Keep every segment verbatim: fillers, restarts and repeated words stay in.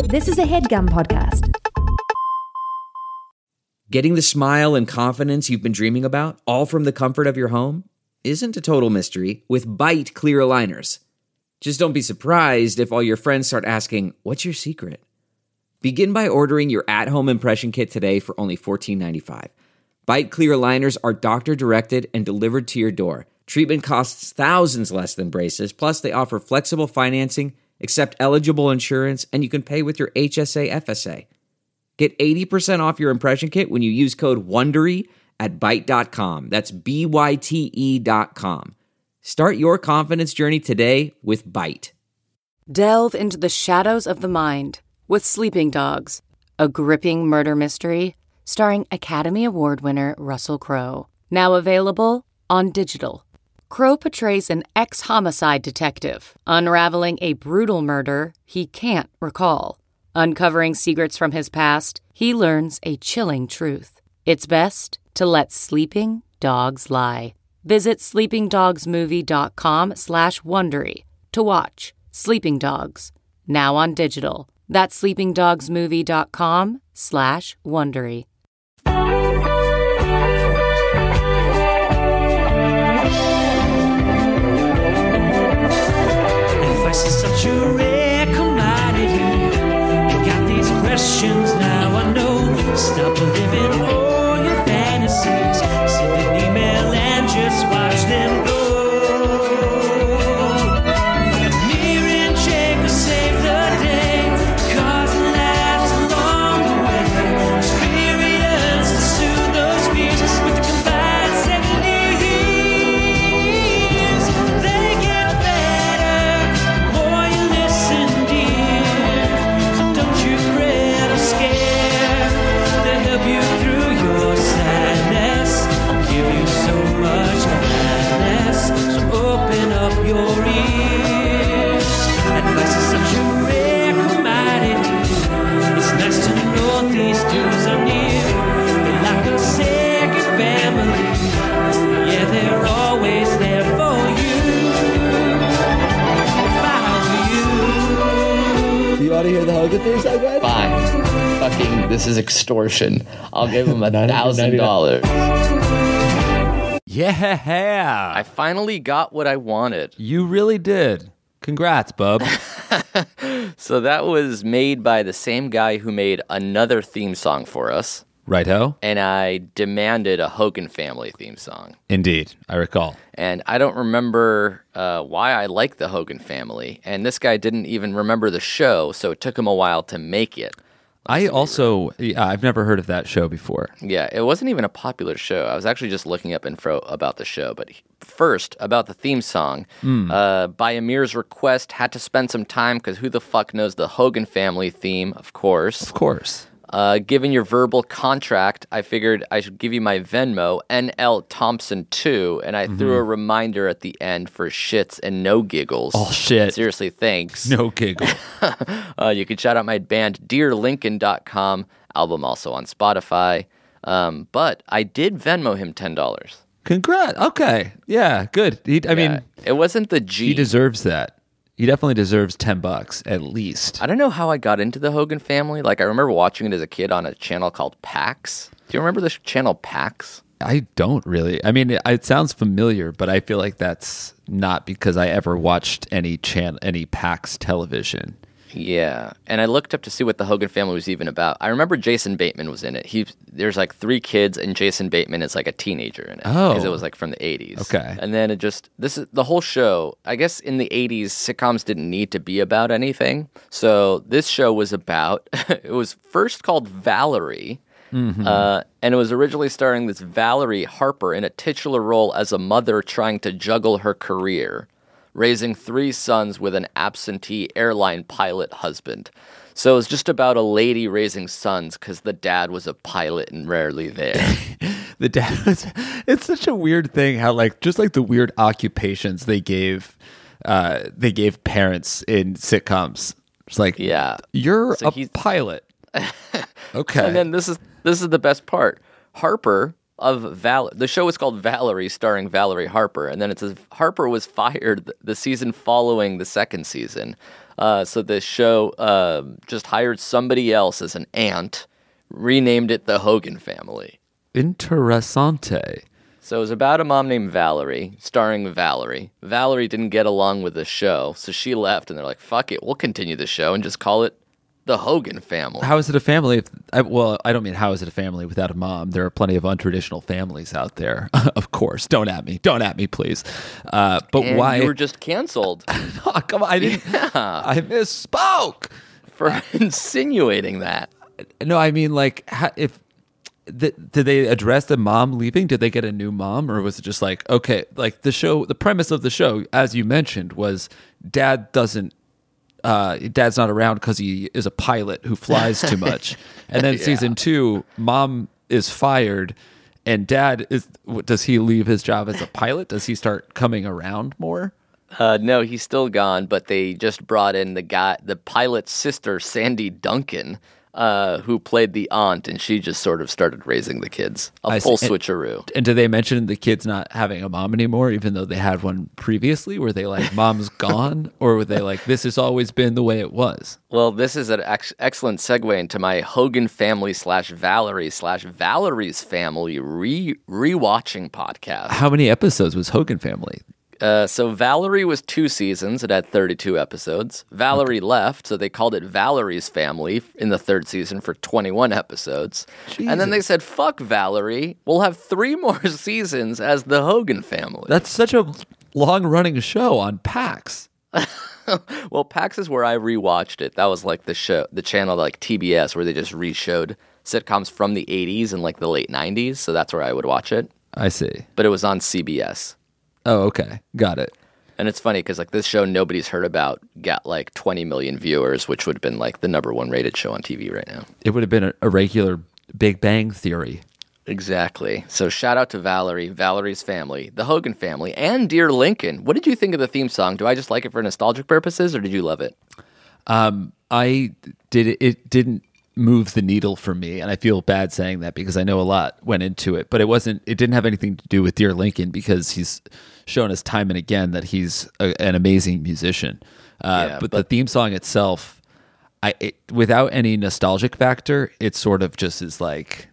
This is a HeadGum podcast. Getting the smile and confidence you've been dreaming about, all from the comfort of your home, isn't a total mystery with Byte clear aligners. Just don't be surprised if all your friends start asking, "What's your secret?" Begin by ordering your at-home impression kit today for only fourteen ninety-five. Byte clear aligners are doctor-directed and delivered to your door. Treatment costs thousands less than braces, plus they offer flexible financing, accept eligible insurance, and you can pay with your H S A F S A. Get eighty percent off your impression kit when you use code WONDERY at byte dot com. That's B Y T E dot com. Start your confidence journey today with Byte. Delve into the shadows of the mind with Sleeping Dogs, a gripping murder mystery starring Academy Award winner Russell Crowe. Now available on digital. Crowe portrays an ex-homicide detective unraveling a brutal murder he can't recall. Uncovering secrets from his past, he learns a chilling truth. It's best to let sleeping dogs lie. Visit sleepingdogsmovie.com slash Wondery to watch Sleeping Dogs, now on digital. That's sleepingdogsmovie.com slash Wondery. Advice is such a rare commodity. You got these questions, now I know. Stop believing all your fantasies. Send an email and just watch them go. Mirror and check to save the day. Cause laughs along the way. Experience to soothe those fears with the combined seventy years. They get better, more you listen, dear. So don't you fret or scare. They'll help you through your sadness. I'll give you so much gladness. So open up your ears. Advice is such a rare commodity. It's nice to know these dudes are near. They're like a second family. Yeah, they're always there for you. If I were you. Do you want to hear the Hogan theme song, man? Fine. Fucking, this is extortion. I'll give him a thousand dollars. Yeah. I finally got what I wanted. You really did. Congrats, bub. So that was made by the same guy who made another theme song for us. Righto? And I demanded a Hogan Family theme song. Indeed. I recall. And I don't remember uh, why I like the Hogan Family. And this guy didn't even remember the show, so it took him a while to make it. I also, yeah, I've never heard of that show before. Yeah, it wasn't even a popular show. I was actually just looking up info about the show. But first, about the theme song, mm. uh, by Amir's request, had to spend some time because who the fuck knows the Hogan Family theme, of course. Of course. Uh, given your verbal contract, I figured I should give you my Venmo, N L Thompson two, and I mm-hmm. threw a reminder at the end for shits and no giggles. Oh, shit. Seriously, thanks. No giggle. uh, you can shout out my band, dear lincoln dot com, album also on Spotify. Um, but I did Venmo him ten dollars. Congrats. Okay. Yeah, good. He, I yeah, mean... It wasn't the G. He deserves that. He definitely deserves ten bucks, at least. I don't know how I got into the Hogan Family. Like, I remember watching it as a kid on a channel called PAX. Do you remember the channel PAX? I don't really. I mean, it, it sounds familiar, but I feel like that's not because I ever watched any chan- any PAX television. Yeah, and I looked up to see what the Hogan Family was even about. I remember Jason Bateman was in it. He There's like three kids, and Jason Bateman is like a teenager in it. Oh. Because it was like from the eighties. Okay. And then it just, this is the whole show. I guess in the eighties, sitcoms didn't need to be about anything. So this show was about, it was first called Valerie. Mm-hmm. Uh, and it was originally starring this Valerie Harper in a titular role as a mother trying to juggle her career, raising three sons with an absentee airline pilot husband. So it was just about a lady raising sons because the dad was a pilot and rarely there. The dad was... It's such a weird thing how, like, just like the weird occupations they gave, uh, they gave parents in sitcoms. It's like, yeah, you're so a he's... pilot. Okay. And then this is this is the best part. Harper of Val. The show is called Valerie, starring Valerie Harper, and then it says Harper was fired the season following the second season. Uh, so the show uh, just hired somebody else as an aunt, renamed it the Hogan Family. Interessante. So it was about a mom named Valerie, starring Valerie. Valerie didn't get along with the show, so she left, and they're like, fuck it, we'll continue the show and just call it the Hogan Family. How is it a family? If, I, well, I don't mean how is it a family without a mom. There are plenty of untraditional families out there. Of course. Don't at me. Don't at me, please. Uh, but and why? you were just canceled Oh, come on. I didn't. Yeah. I misspoke. for insinuating that. No, I mean, like, ha- if th- did they address the mom leaving? Did they get a new mom, or was it just like, okay, like the show? The premise of the show, as you mentioned, was dad doesn't. Uh, dad's not around because he is a pilot who flies too much, and then Yeah. season two, mom is fired, and dad is. Does he leave his job as a pilot? Does he start coming around more? Uh, no, he's still gone, but they just brought in the guy, the pilot's sister, Sandy Duncan, uh, who played the aunt, and she just sort of started raising the kids. A I full see. And- switcheroo. And do they mention the kids not having a mom anymore, even though they had one previously? Were they like, mom's gone? Or were they like, this has always been the way it was? Well, this is an ex- excellent segue into my Hogan Family slash Valerie slash Valerie's Family re rewatching podcast. How many episodes was Hogan Family? Uh, so Valerie was two seasons. It had thirty-two episodes. Valerie left, so they called it Valerie's Family in the third season for twenty-one episodes. And then they said, fuck Valerie. We'll have three more seasons as the Hogan Family. That's such a long-running show on PAX. Well, PAX is where I rewatched it. That was like the show, the channel like T B S, where they just reshowed sitcoms from the eighties and like the late nineties. So that's where I would watch it. I see. But it was on C B S. Oh, okay. Got it. And it's funny because like this show nobody's heard about got like twenty million viewers, which would have been like the number one rated show on T V right now. It would have been a, a regular Big Bang Theory. Exactly. So shout out to Valerie, Valerie's Family, the Hogan Family, and Dear Lincoln. What did you think of the theme song? Do I just like it for nostalgic purposes, or did you love it? Um, I did it, it didn't move the needle for me, and I feel bad saying that because I know a lot went into it, but it wasn't it didn't have anything to do with Dear Lincoln because he's shown us time and again that he's a, an amazing musician. Uh, Yeah, but, but- the theme song itself, I it, without any nostalgic factor, it sort of just is like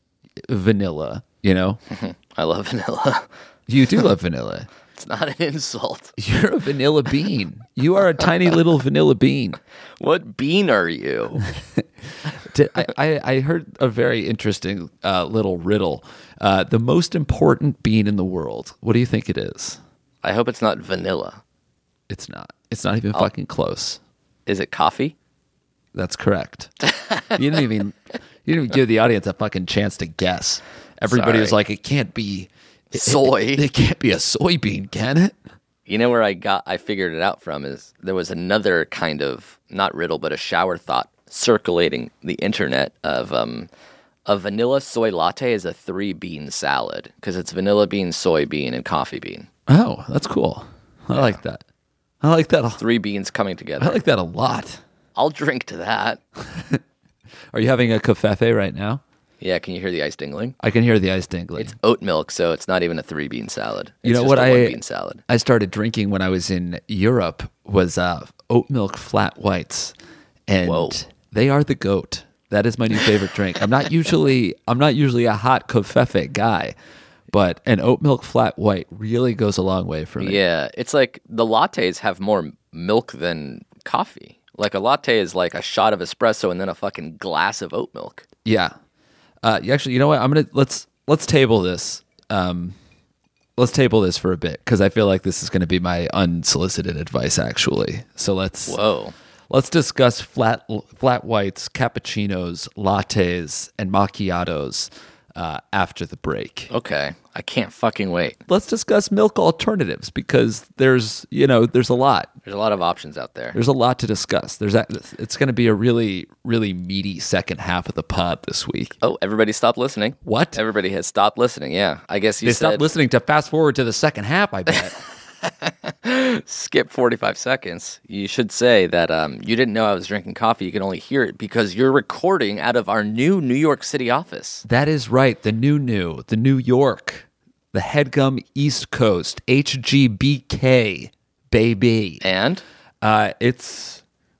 vanilla, you know? I love vanilla. You do love vanilla. It's not an insult. You're a vanilla bean. You are a tiny little vanilla bean. What bean are you? Did- I, I, I heard a very interesting uh, little riddle. Uh, the most important bean in the world. What do you think it is? I hope it's not vanilla. It's not. It's not even fucking close. Is it coffee? That's correct. You didn't even you didn't even give the audience a fucking chance to guess. Everybody was Sorry. like, it can't be it- Soy. It, it can't be a soybean, can it? You know where I got I figured it out from is there was another kind of not riddle but a shower thought circulating the internet of um a vanilla soy latte is a three bean salad because it's vanilla bean, soybean, and coffee bean. Oh, that's cool. I like that. I like that. a- Three beans coming together. I like that a lot. I'll drink to that. Are you having a cafefe right now? Yeah, can you hear the ice dingling? I can hear the ice dingling. It's oat milk, so it's not even a three bean salad. It's You know just what a I one bean salad. I started drinking when I was in Europe was uh, oat milk flat whites, and Whoa. they are the goat. That is my new favorite drink. I'm not usually I'm not usually a hot covfefe guy, but an oat milk flat white really goes a long way for me. Yeah, it's like the lattes have more milk than coffee. Like a latte is like a shot of espresso and then a fucking glass of oat milk. Yeah. Uh, you actually, you know what? I'm gonna let's let's table this. Um, let's table this for a bit because I feel like this is going to be my unsolicited advice. Actually, so let's Whoa. let's discuss flat flat whites, cappuccinos, lattes, and macchiatos uh, after the break. Okay. I can't fucking wait. Let's discuss milk alternatives because there's you know there's a lot. There's a lot of options out there. There's a lot to discuss. There's a, it's going to be a really really meaty second half of the pod this week. Oh, everybody stopped listening. What? Everybody has stopped listening. Yeah. I guess you They said stopped listening to fast forward to the second half. I bet. skip forty-five seconds. You should say that um, you didn't know I was drinking coffee. You can only hear it because you're recording out of our new New York City office. That is right. The new new, the New York, the Headgum East Coast, H G B K, baby. And Uh, it's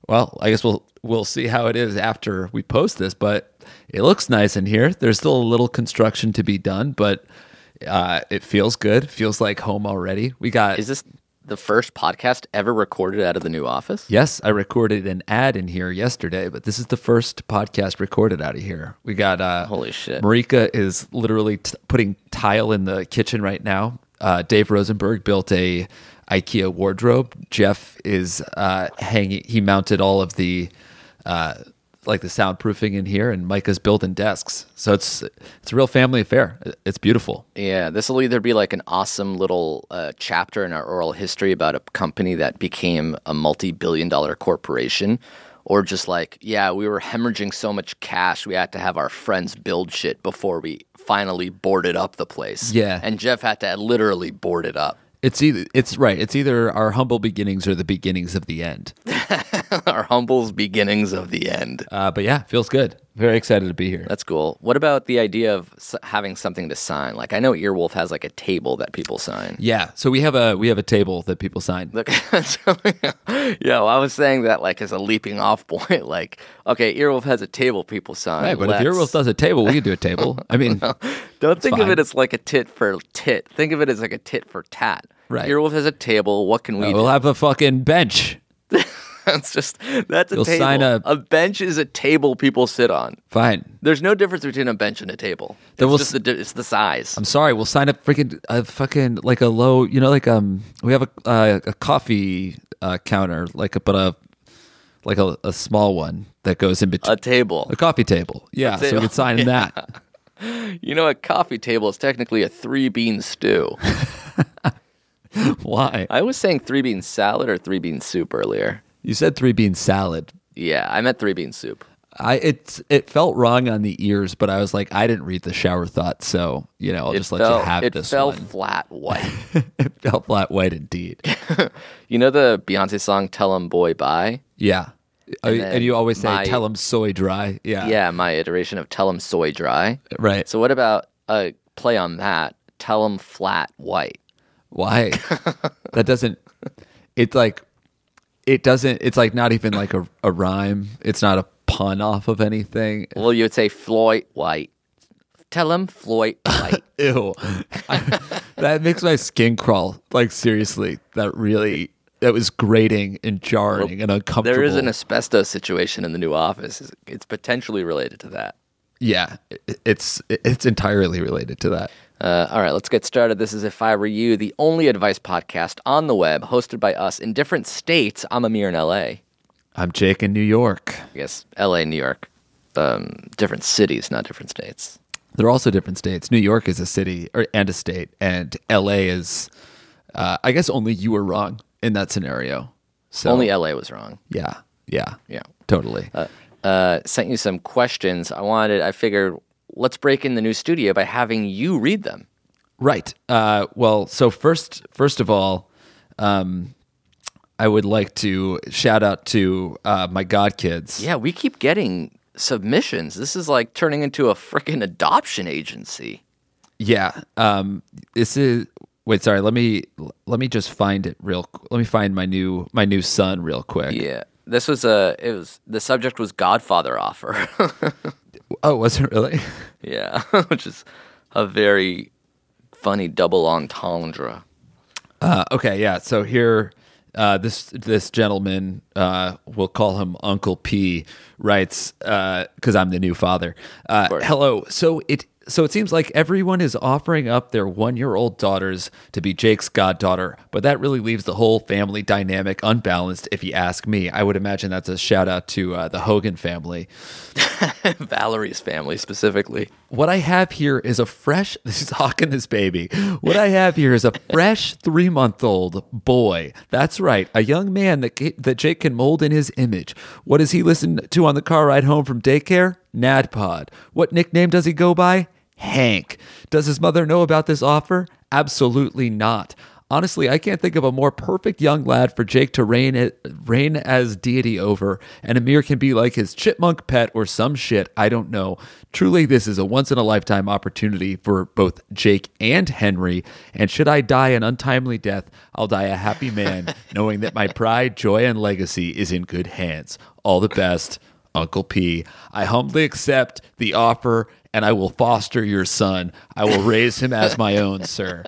Well, I guess we'll we'll see how it is after we post this, but it looks nice in here. There's still a little construction to be done, but uh, it feels good. Feels like home already. We got Is this the first podcast ever recorded out of the new office? Yes, I recorded an ad in here yesterday, but this is the first podcast recorded out of here. We got uh, Holy shit. Marika is literally t- putting tile in the kitchen right now. Uh, Dave Rosenberg built a IKEA wardrobe. Jeff is uh, hanging. He mounted all of the uh, like the soundproofing in here, and Micah's building desks. So it's it's a real family affair. It's beautiful. Yeah, this will either be like an awesome little uh, chapter in our oral history about a company that became a multi-billion dollar corporation, or just like, yeah, we were hemorrhaging so much cash, we had to have our friends build shit before we finally boarded up the place. Yeah. And Jeff had to literally board it up. It's either it's right. It's either our humble beginnings or the beginnings of the end. Our humble's beginnings of the end. Uh, but yeah, feels good. Very excited to be here. That's cool. What about the idea of s- having something to sign? Like, I know Earwolf has like a table that people sign. Yeah, so we have a we have a table that people sign. Look, so, yeah, well, I was saying that like as a leaping off point. Like, okay, Earwolf has a table people sign. Right, but Let's- if Earwolf does a table, we can do a table. I mean, Don't think of fine. it as like a tit for tit. Think of it as like a tit for tat. Right. Earwolf has a table. What can we uh, do? we'll have a fucking bench. That's just that's a You'll table. sign a- a bench is a table people sit on. Fine. There's no difference between a bench and a table. Then It's we'll just s- the di- it's the size. I'm sorry. We'll sign up freaking a fucking like a low. You know, like um, we have a uh, a coffee uh, counter, like a but a like a, a small one that goes in between A table. a coffee table. Yeah, so we table. could sign in Yeah. that. You know, a coffee table is technically a three bean stew. Why? I was saying three bean salad or three bean soup earlier. You said three bean salad. Yeah, I meant three bean soup. I it it felt wrong on the ears, but I was like, I didn't read the shower thought, so you know, I'll It just let fell, you have it this fell one. flat white. It felt flat white indeed. You know the Beyonce song "Tell 'Em Boy Bye"? Yeah, and, then and you always say, my- "Tell them soy dry." Yeah, Yeah, my iteration of "Tell 'Em Soy Dry." right. So what about a play on that? "Tell 'Em Flat White." Why? That doesn't. It's like it doesn't. It's like not even like a, a rhyme. It's not a pun off of anything. Well, you would say Floyd White. Tell 'em Floyd White. Ew. I, that makes my skin crawl. Like seriously, that really that was grating and jarring and uncomfortable. There is an asbestos situation in the new office. It's potentially related to that. Yeah, it- it's it's entirely related to that. Uh, all right, let's get started. This is If I Were You, the only advice podcast on the web, hosted by us in different states. I'm Amir in L A. I'm Jake in New York. I guess L A, New York, um, different cities, not different states. They're also different states. New York is a city or, and a state, and L A is. Uh, I guess only you were wrong in that scenario. So Only L A was wrong. yeah, yeah, Yeah. totally. Uh, sent you some questions. I wanted. I figured let's break in the new studio by having you read them. Right. Uh, well, so first, first of all, um, I would like to shout out to uh, my godkids. Yeah, we keep getting submissions. This is like turning into a freaking adoption agency. Yeah. Um, this is. Wait, sorry. Let me let me just find it real. Let me find my new my new son real quick. Yeah, this was a. It was the subject was Godfather offer. Oh, was it really? Yeah, which is a very funny double entendre. Uh, okay, yeah. So here, uh, this this gentleman, uh, we'll call him Uncle P, writes because I'm the new father. Uh, course. hello. So it so it seems like everyone is offering up their one year old daughters to be Jake's goddaughter, but that really leaves the whole family dynamic unbalanced. If you ask me, I would imagine that's a shout out to uh, the Hogan family. Valerie's family specifically. What I have here is a fresh, this is hawking this baby. What I have here is a fresh three month old boy. That's right. A young man that, that Jake can mold in his image. What does he listen to on the car ride home from daycare? NADPOD. What nickname does he go by? Hank. Does his mother know about this offer? Absolutely not. Honestly, I can't think of a more perfect young lad for Jake to reign, reign as deity over, and Amir can be like his chipmunk pet or some shit, I don't know. Truly, this is a once-in-a-lifetime opportunity for both Jake and Henry, and should I die an untimely death, I'll die a happy man, knowing that my pride, joy, and legacy is in good hands. All the best, Uncle P. I humbly accept the offer, and I will foster your son. I will raise him as my own, sir.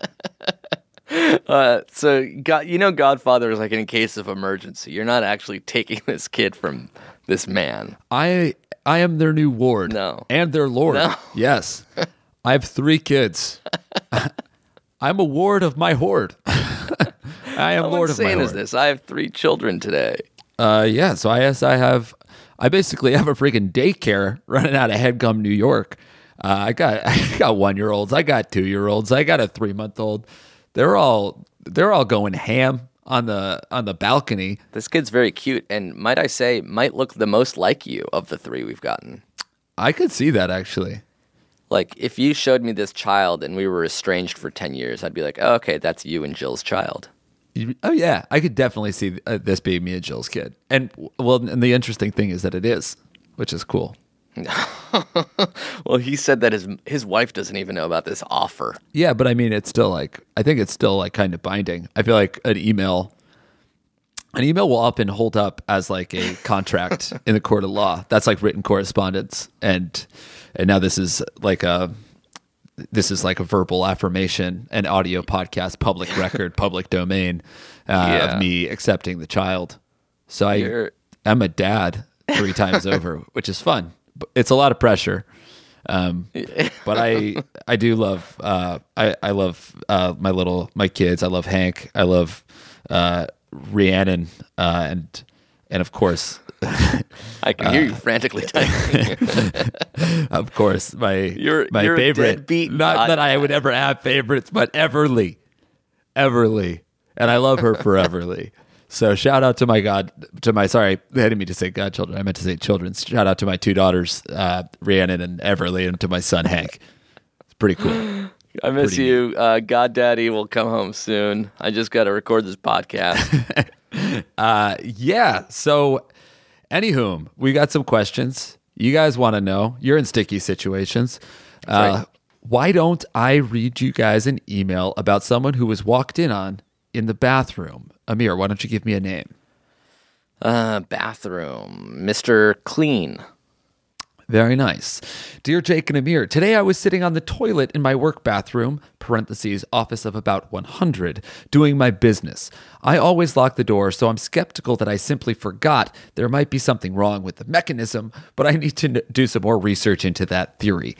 Uh, so, God, you know, Godfather is like in case of emergency. You're not actually taking this kid from this man. I I am their new ward. No. And their lord. No. Yes. I have three kids. I'm a ward of my horde. I am How lord of my insane horde. is this? I have three children today. Uh, yeah, so I guess I have, I basically have a freaking daycare running out of Headgum, New York. Uh, I got, I got one year olds, I got two year olds, I got a three month old. They're all, they're all going ham on the on the balcony. This kid's very cute, and might I say, might look the most like you of the three we've gotten. I could see that actually. Like, if you showed me this child and we were estranged for ten years, I'd be like, oh, okay, that's you and Jill's child. You- Oh yeah, I could definitely see uh, this being me and Jill's kid. And well, and the interesting thing is that it is, which is cool. Well, he said that his his wife doesn't even know about this offer. Yeah, but I mean, it's still like, I think it's still like kind of binding. I feel like an email, an email will often hold up as like a contract in the court of law. That's like written correspondence, and and now this is like a this is like a verbal affirmation, an audio podcast, public record, public domain uh, Yeah. of me accepting the child. So I You're- I'm a dad three times over, which is fun. But it's a lot of pressure. Um, but I, I do love, uh, I, I love, uh, my little, my kids. I love Hank. I love, uh, Rhiannon, uh, and, and of course, I can hear you frantically typing. of course, my, You're- my you're a favorite, deadbeat not God- that I would ever have favorites, but Everly, Everly. And I love her for Everly. So shout out to my God, to my, sorry, I didn't mean to say godchildren. I meant to say children. Shout out to my two daughters, uh, Rhiannon and Everly, and to my son, Hank. It's pretty cool. I miss Pretty you. Uh, God Daddy will come home soon. I just got to record this podcast. Uh, yeah. So, anywho, we got some questions. You guys want to know. You're in sticky situations. Uh, right. Why don't I read you guys an email about someone who was walked in on in the bathroom? Amir, why don't you give me a name? Uh, bathroom. Mister Clean. Very nice. Dear Jake and Amir, today I was sitting on the toilet in my work bathroom, parentheses, office of about one hundred, doing my business. I always lock the door, so I'm skeptical that I simply forgot. There might be something wrong with the mechanism, but I need to n- do some more research into that theory.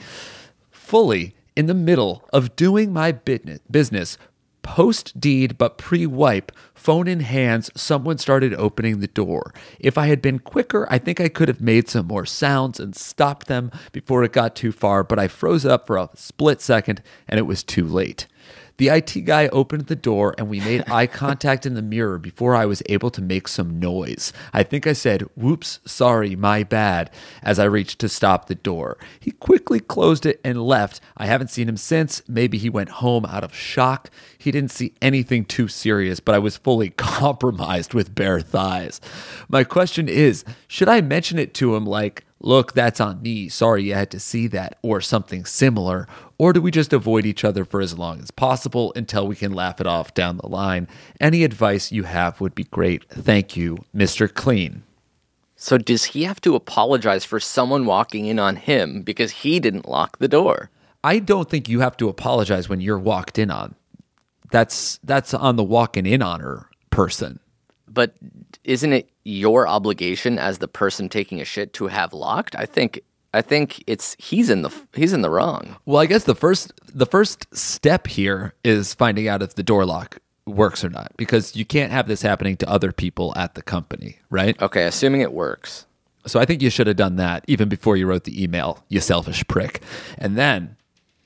Fully in the middle of doing my business, business post-deed but pre-wipe, phone in hands, someone started opening the door. If I had been quicker, I think I could have made some more sounds and stopped them before it got too far, but I froze up for a split second and it was too late. The I T guy opened the door and we made eye contact in the mirror before I was able to make some noise. I think I said, "Whoops, sorry, my bad," as I reached to stop the door. He quickly closed it and left. I haven't seen him since. Maybe he went home out of shock. He didn't see anything too serious, but I was fully compromised with bare thighs. My question is, should I mention it to him like, "Look, that's on me. Sorry you had to see that," or something similar? Or do we just avoid each other for as long as possible until we can laugh it off down the line? Any advice you have would be great. Thank you, Mister Clean. So does he have to apologize for someone walking in on him because he didn't lock the door? I don't think you have to apologize when you're walked in on. That's that's on the walking in on her person. But isn't it your obligation as the person taking a shit to have locked? I think I think it's he's in the he's in the wrong. Well, I guess the first the first step here is finding out if the door lock works or not, because you can't have this happening to other people at the company, right? Okay, assuming it works. So I think you should have done that even before you wrote the email, you selfish prick. And then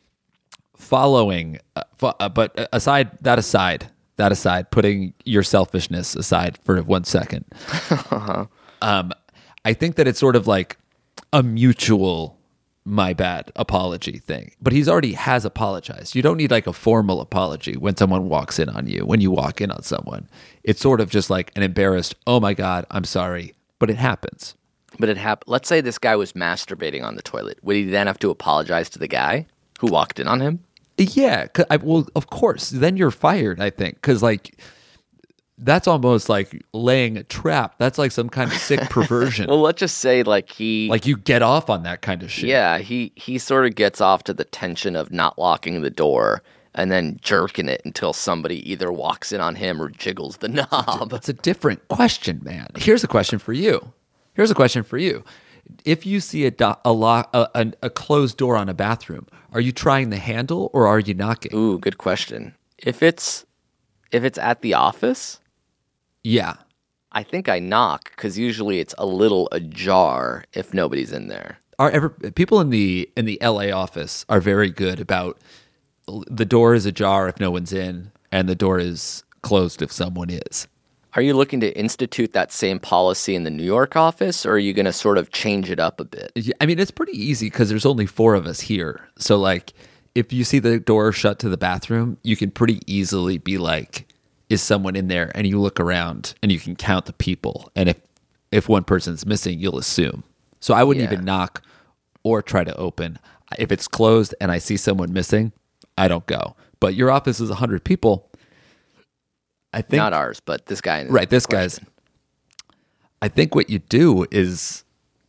following, uh, fo- uh, but aside that aside, that aside, putting your selfishness aside for one second, um, I think that it's sort of like a mutual my bad apology thing. But he's already has apologized. You don't need like a formal apology when someone walks in on you, when you walk in on someone. It's sort of just like an embarrassed, oh my God, I'm sorry. But it happens. But it happened. Let's say this guy was masturbating on the toilet. Would he then have to apologize to the guy who walked in on him? Yeah. 'Cause I, well, of course. Then you're fired, I think. Because like, that's almost like laying a trap. That's like some kind of sick perversion. Well, let's just say like he... Like you get off on that kind of shit. Yeah, he, he sort of gets off to the tension of not locking the door and then jerking it until somebody either walks in on him or jiggles the knob. That's a different question, man. Here's a question for you. Here's a question for you. If you see a, do- a, lock, a, a, a closed door on a bathroom, are you trying the handle or are you knocking? Ooh, good question. If it's if it's at the office, Yeah. I think I knock because usually it's a little ajar if nobody's in there. Are ever people in the in the L A office are very good about the door is ajar if no one's in and the door is closed if someone is. Are you looking to institute that same policy in the New York office, or are you going to sort of change it up a bit? Yeah, I mean, it's pretty easy because there's only four of us here. So, like, if you see the door shut to the bathroom, you can pretty easily be like, is someone in there? And you look around and you can count the people. And if, if one person's missing, you'll assume. So I wouldn't Yeah. even knock or try to open. If it's closed and I see someone missing, I don't go. But your office is one hundred people. I think Not ours, but this guy. in Right, this question. guy's. I think what you do is,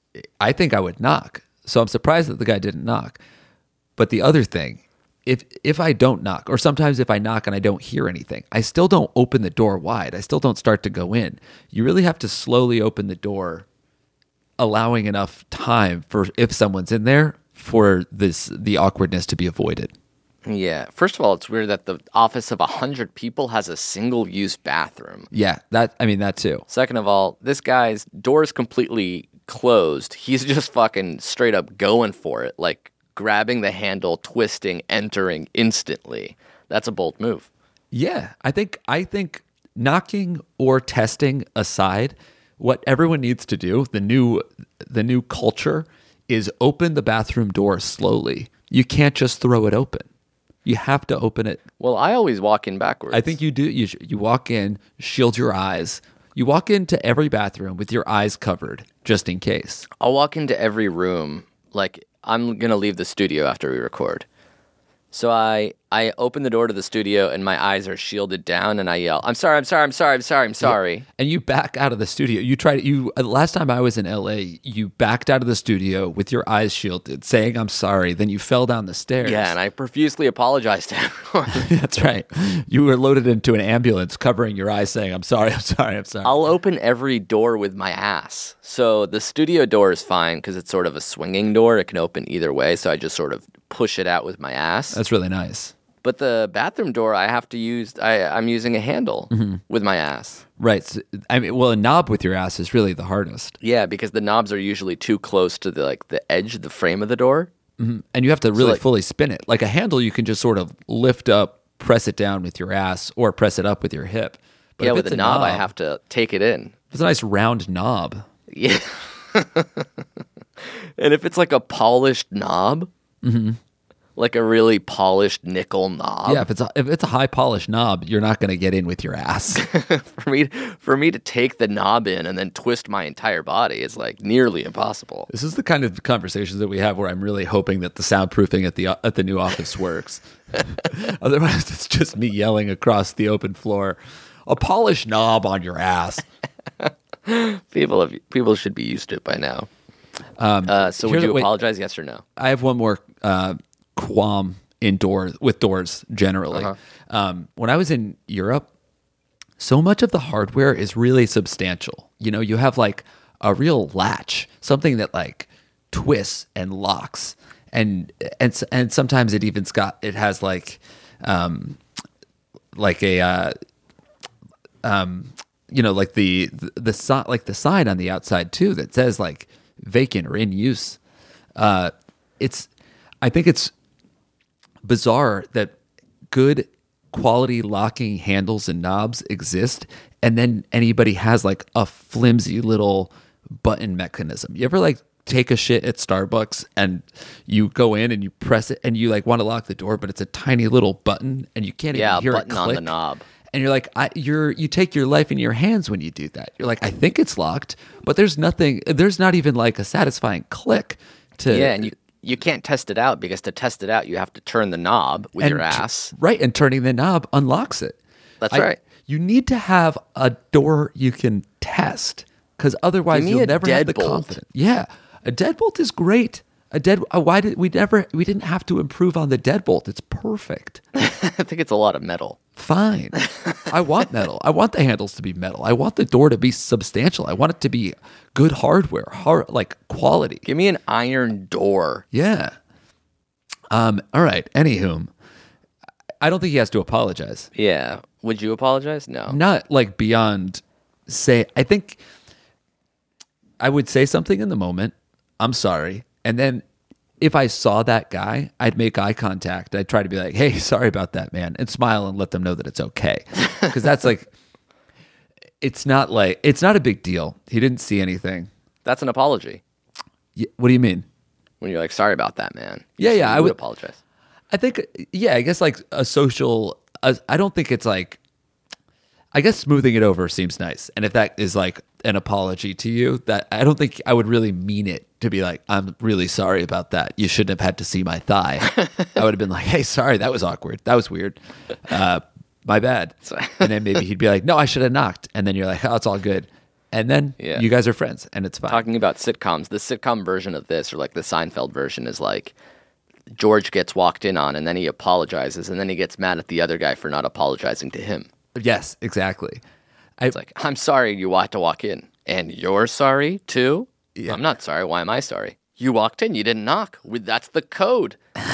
I think I would knock. So I'm surprised that the guy didn't knock. But the other thing, if if I don't knock, or sometimes if I knock and I don't hear anything, I still don't open the door wide. I still don't start to go in. You really have to slowly open the door, allowing enough time for if someone's in there for this the awkwardness to be avoided. Yeah. First of all, it's weird that the office of one hundred people has a single-use bathroom. Yeah, that I mean that too. Second of all, this guy's door is completely closed. He's just fucking straight up going for it, like grabbing the handle, twisting, entering instantly. That's a bold move. Yeah, I think I think knocking or testing aside, what everyone needs to do, the new the new culture is open the bathroom door slowly. You can't just throw it open. You have to open it. Well, I always walk in backwards. I think you do. You sh- you walk in, shield your eyes. You walk into every bathroom with your eyes covered, just in case. I'll walk into every room. Like, I'm going to leave the studio after we record. So I, I open the door to the studio and my eyes are shielded down and I yell, I'm sorry, I'm sorry, I'm sorry, I'm sorry, I'm sorry. And you back out of the studio. You tried. You uh, last time I was in L A, you backed out of the studio with your eyes shielded, saying "I'm sorry." Then you fell down the stairs. Yeah, and I profusely apologized to everyone. That's right. You were loaded into an ambulance, covering your eyes, saying "I'm sorry, I'm sorry, I'm sorry." I'll open every door with my ass. So the studio door is fine because it's sort of a swinging door. It can open either way. So I just sort of push it out with my ass. That's really nice. But the bathroom door, I have to use, I, I'm using a handle Mm-hmm. with my ass. Right. So, I mean, well, a knob with your ass is really the hardest, Yeah, because the knobs are usually too close to the like the edge, the frame of the door. and you have to really like- fully spin it. Like a handle, you can just sort of lift up, press it down with your ass, or press it up with your hip. But yeah, if with it's the a knob, I have to take it in. It's a nice round knob. Yeah. And if it's like a polished knob, like a really polished nickel knob, Yeah, if it's a, if it's a high polished knob, you're not going to get in with your ass. for me for me to take the knob in and then twist my entire body is like nearly impossible. This is the kind of conversations that we have where I'm really hoping that the soundproofing at the at the new office works. Otherwise, it's just me yelling across the open floor, "A polished knob on your ass." People have people should be used to it by now. uh, so would here's- you wait. apologize? Yes or no? I have one more uh, qualm indoors with doors generally. Um, when I was in Europe, so much of the hardware is really substantial. You know, you have like a real latch, something that like twists and locks, and and s- and sometimes it even's got it has like um, like a uh, um, you know, like the the, the si- like the sign on the outside too that says like vacant or in use. Uh, it's I think it's bizarre that good quality locking handles and knobs exist, and then anybody has like a flimsy little button mechanism. You ever like take a shit at Starbucks and you go in and you press it and you like want to lock the door, but it's a tiny little button and you can't Yeah, even hear button it on click. the knob. And you're like, I, you're you take your life in your hands when you do that. You're like, I think it's locked, but there's nothing. There's not even like a satisfying click to Yeah, and you you can't test it out because to test it out, you have to turn the knob with and your t- ass. right, and turning the knob unlocks it. That's I- right. You need to have a door you can test because otherwise Give me you'll a never have the deadbolt. confidence. Yeah, a deadbolt is great. A dead. Uh, why did we never? We didn't have to improve on the deadbolt. It's perfect. I think it's a lot of metal. Fine. I want metal. I want the handles to be metal. I want the door to be substantial. I want it to be good hardware, hard, like quality. Give me an iron door. Yeah. Um. All right. Anywho, I don't think he has to apologize. Yeah. Would you apologize? No. Not like beyond say. I think I would say something in the moment. I'm sorry, and then if I saw that guy, I'd make eye contact. I'd try to be like, "Hey, sorry about that, man," and smile and let them know that it's okay, because that's like, it's not like it's not a big deal. He didn't see anything. That's an apology. Y- What do you mean? When you're like, sorry about that, man. Yeah, yeah, You I would- apologize. I think, yeah, I guess like a social, uh, I don't think it's like, I guess smoothing it over seems nice. And if that is like an apology to you, that I don't think I would really mean it to be like, I'm really sorry about that. You shouldn't have had to see my thigh. I would have been like, hey, sorry, that was awkward. That was weird. Uh, my bad. And then maybe he'd be like, no, I should have knocked. And then you're like, oh, it's all good. And then Yeah. you guys are friends and it's fine. Talking about sitcoms, the sitcom version of this, or like the Seinfeld version, is like George gets walked in on and then he apologizes and then he gets mad at the other guy for not apologizing to him. Yes, exactly. I, It's like, I'm sorry you had to walk in. And you're sorry too? I'm not sorry. Why am I sorry? You walked in, you didn't knock. We- That's the code.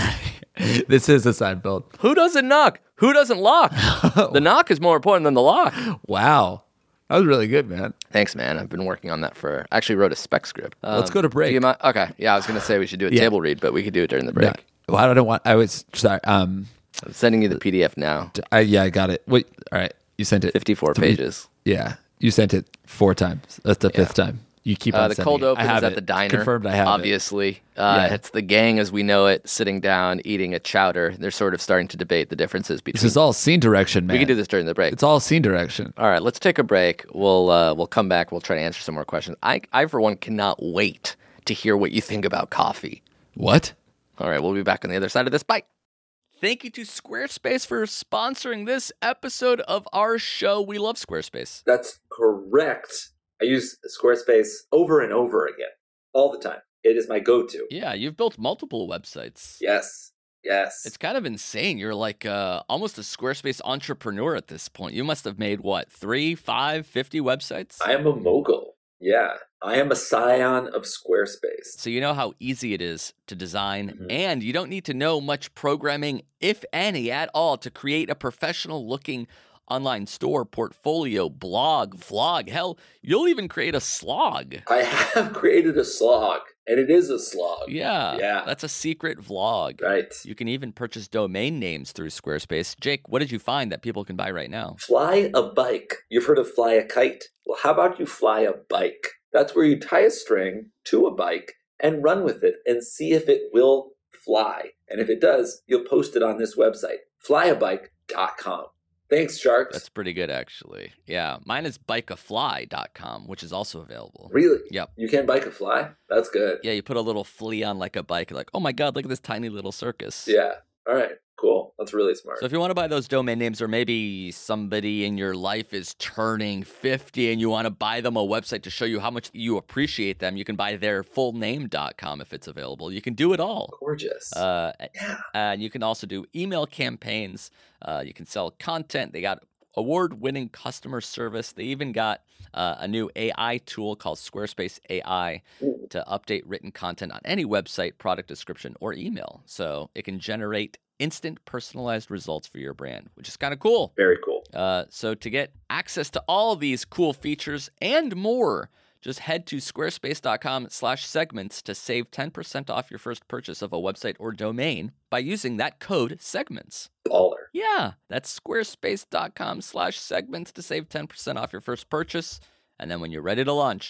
this is a Seinfeld. Who doesn't knock? Who doesn't lock? The knock is more important than the lock. Wow. That was really good, man. Thanks, man. I've been working on that for. I actually wrote a spec script. Um, Let's go to break. do you mind- Okay. Yeah, I was going to say we should do a Yeah. table read, but we could do it during the break. Yeah. Well, I don't want, I was sorry. Um, I'm sending you the P D F now. I, yeah, I got it. Wait, all right. You sent it. fifty-four to me. pages. Yeah. You sent it four times. That's the fifth time. You keep Uh, on the sending cold it. open I is have at it. the diner. Confirmed I have it. Obviously. Uh, Yeah. It's the gang as we know it, sitting down, eating a chowder. They're sort of starting to debate the differences between. This is all scene direction, man. we can do this during the break. It's all scene direction. All right, let's take a break. We'll uh, we'll come back. We'll try to answer some more questions. I, I for one, cannot wait to hear what you think about coffee. What? All right, we'll be back on the other side of this. Bye. Thank you to Squarespace for sponsoring this episode of our show. We love Squarespace. That's correct. I use Squarespace over and over again, all the time. It is my go-to. Yeah, you've built multiple websites. Yes, yes. It's kind of insane. You're like uh, almost a Squarespace entrepreneur at this point. You must have made, what, three, five, fifty websites? I am a mogul. Yeah, I am a scion of Squarespace. So you know how easy it is to design, Mhm. and you don't need to know much programming, if any, at all, to create a professional-looking online store, portfolio, blog, vlog. Hell, you'll even create a slog. I have created a slog, and it is a slog. Yeah, Yeah. that's a secret vlog. Right. You can even purchase domain names through Squarespace. Jake, what did you find that people can buy right now? Fly a bike. You've heard of fly a kite? Well, how about you fly a bike? That's where you tie a string to a bike and run with it and see if it will fly. And if it does, you'll post it on this website, fly a bike dot com. Thanks, Sharks. That's pretty good, actually. Yeah, mine is bike a fly dot com, which is also available. Really? Yep. You can bike a fly? That's good. Yeah, you put a little flea on like a bike. You're like, oh my God, look at this tiny little circus. Yeah. All right. Cool. That's really smart. So if you want to buy those domain names, or maybe somebody in your life is turning fifty and you want to buy them a website to show you how much you appreciate them, you can buy their full name dot com if it's available. You can do it all. Gorgeous. Uh, yeah. and you can also do email campaigns. Uh, you can sell content. They got award-winning customer service. They even got uh, a new A I tool called Squarespace A I Ooh. to update written content on any website, product description, or email. So it can generate instant personalized results for your brand, which is kind of cool. Very cool. Uh, so to get access to all these cool features and more, just head to squarespace.com slash segments to save ten percent off your first purchase of a website or domain by using that code segments. Baller. Yeah, that's squarespace.com slash segments to save ten percent off your first purchase. And then when you're ready to launch,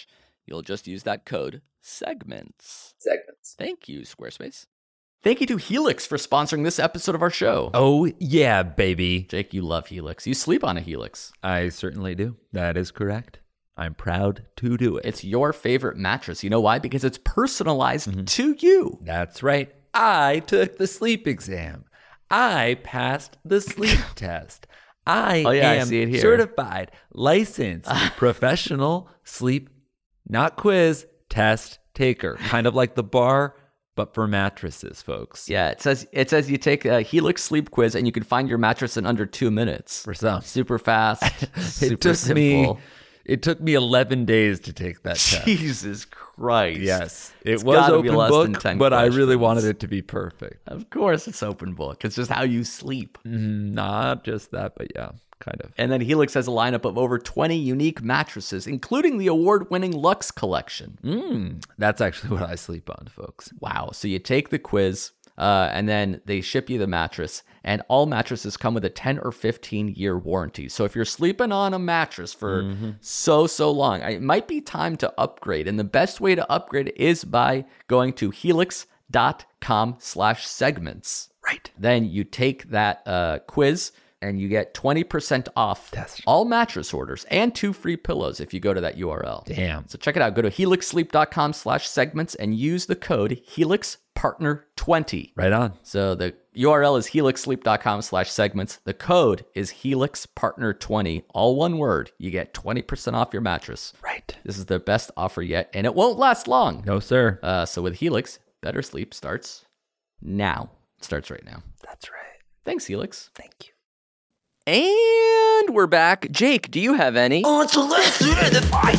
You'll just use that code SEGMENTS. Segments. Thank you, Squarespace. Thank you to Helix for sponsoring this episode of our show. Oh, yeah, baby. Jake, you love Helix. You sleep on a Helix. I certainly do. That is correct. I'm proud to do it. It's your favorite mattress. You know why? Because it's personalized Mm-hmm. to you. That's right. I took the sleep exam. I passed the sleep test. I Oh, yeah, I am see it here. certified, licensed, professional sleep, not quiz, test taker. Kind of like the bar, but for mattresses, folks. Yeah, it says it says you take a Helix sleep quiz and you can find your mattress in under two minutes. For some. Super fast, super It took simple. me it took me eleven days to take that test. Jesus Christ. Yes. It It's was gotta be open less than book, ten but I really questions. wanted it to be perfect. Of course it's open book. It's just how you sleep. Not just that, but yeah, kind of. And then Helix has a lineup of over twenty unique mattresses, including the award-winning Lux collection. Mm, that's actually what I sleep on, folks. Wow. So you take the quiz, uh, and then they ship you the mattress, and all mattresses come with a ten or fifteen year warranty. So if you're sleeping on a mattress for so, so long, it might be time to upgrade. And the best way to upgrade is by going to helix.com slash segments. Right. Then you take that uh, quiz and you get twenty percent off all mattress orders and two free pillows if you go to that U R L. Damn. So check it out. Go to helixsleep.com slash segments and use the code HelixPartner20. Right on. So the U R L is helixsleep.com slash segments. The code is HelixPartner20. All one word. You get twenty percent off your mattress. Right. This is the best offer yet, and it won't last long. No, sir. Uh, so with Helix, better sleep starts now. It starts right now. That's right. Thanks, Helix. Thank you. And we're back. Jake, do you have any? On to let's do the fight.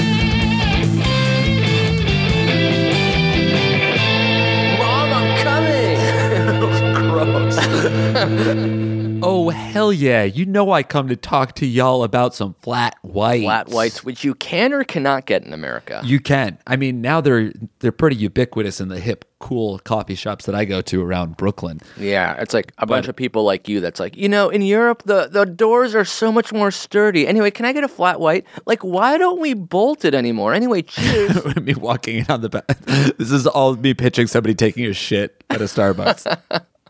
Mom, I'm coming. Gross. Oh, hell yeah. You know I come to talk to y'all about some flat whites. Flat whites, which you can or cannot get in America. You can. I mean, now they're they're pretty ubiquitous in the hip, cool coffee shops that I go to around Brooklyn. Yeah, it's like a bunch of people like you that's like, you know, in Europe, the, the doors are so much more sturdy. Anyway, can I get a flat white? Like, why don't we bolt it anymore? Anyway, cheers. Me walking in on the back. This is all me pitching somebody taking a shit at a Starbucks.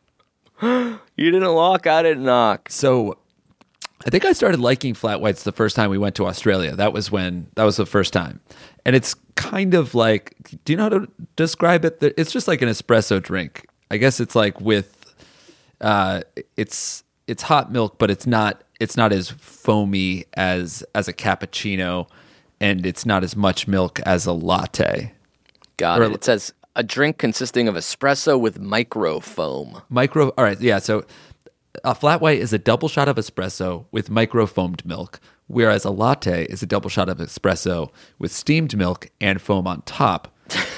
You didn't walk, I didn't knock. So I think I started liking flat whites the first time we went to Australia. That was when, that was the first time. And it's kind of like, do you know how to describe it? It's just like an espresso drink. I guess it's like with, uh, it's, it's hot milk, but it's not, it's not as foamy as, as a cappuccino, and it's not as much milk as a latte. Got Or- it. It says a drink consisting of espresso with micro foam. Micro, all right, yeah. So a flat white is a double shot of espresso with micro foamed milk, whereas a latte is a double shot of espresso with steamed milk and foam on top.